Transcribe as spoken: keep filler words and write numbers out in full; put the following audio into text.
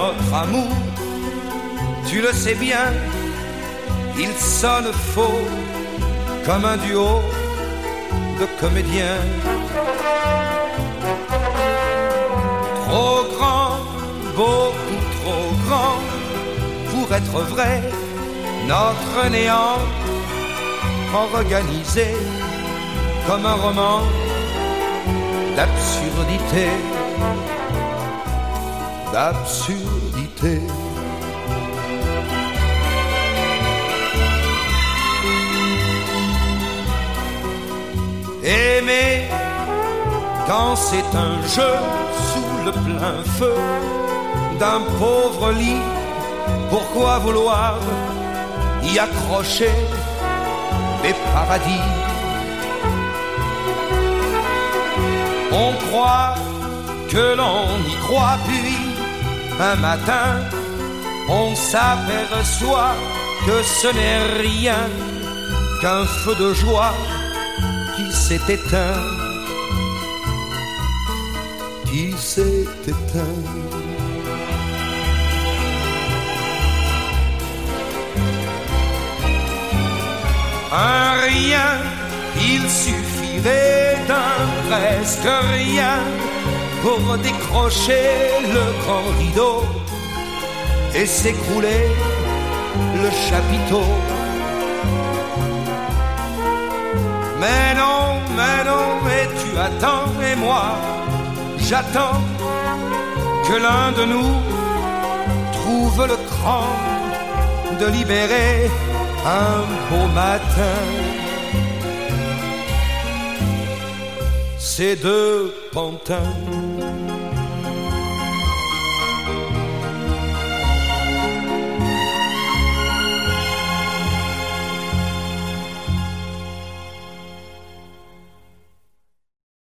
notre amour, tu le sais bien, il sonne faux comme un duo de comédiens. Trop grand, beaucoup trop grand pour être vrai, notre néant organisé comme un roman d'absurdité, d'absurdité. Aimer quand c'est un jeu sous le plein feu d'un pauvre lit, pourquoi vouloir y accrocher des paradis? On croit que l'on y croit, puis un matin on s'aperçoit que ce n'est rien qu'un feu de joie qui s'est éteint, qui s'est éteint. Un rien, il suffirait d'un presque rien pour décrocher le grand rideau et s'écrouler le chapiteau. Mais non, mais non, mais tu attends et moi j'attends que l'un de nous trouve le cran de libérer un beau matin ces deux pantins.